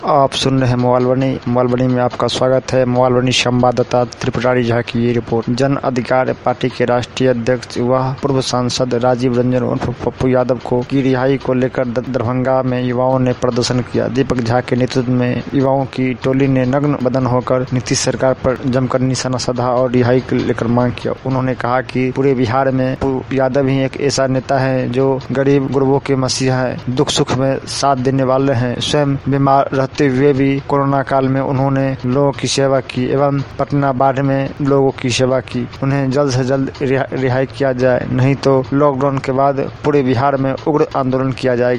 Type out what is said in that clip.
आप सुन रहे हैं मोबाइल में आपका स्वागत है। मोबाइल संवाददाता त्रिपुरारी झा की ये रिपोर्ट। जन अधिकार पार्टी के राष्ट्रीय अध्यक्ष व पूर्व सांसद राजीव रंजन उर्फ पप्पू यादव की रिहाई को लेकर दरभंगा में युवाओं ने प्रदर्शन किया। दीपक झा के नेतृत्व में युवाओं की टोली ने नग्न बदन होकर नीतीश सरकार पर जमकर निशाना साधा और रिहाई को लेकर मांग किया। उन्होंने कहा कि पूरे बिहार में पप्पू यादव ही एक ऐसा नेता है जो गरीब गुरबों के मसीहा है, दुख सुख में साथ देने वाले हैं। स्वयं बीमार रहते हुए भी कोरोना काल में उन्होंने लोगों की सेवा की एवं पटना बाढ़ में लोगों की सेवा की। उन्हें जल्द से जल्द रिहाई किया जाए, नहीं तो लॉकडाउन के बाद पूरे बिहार में उग्र आंदोलन किया जाएगा।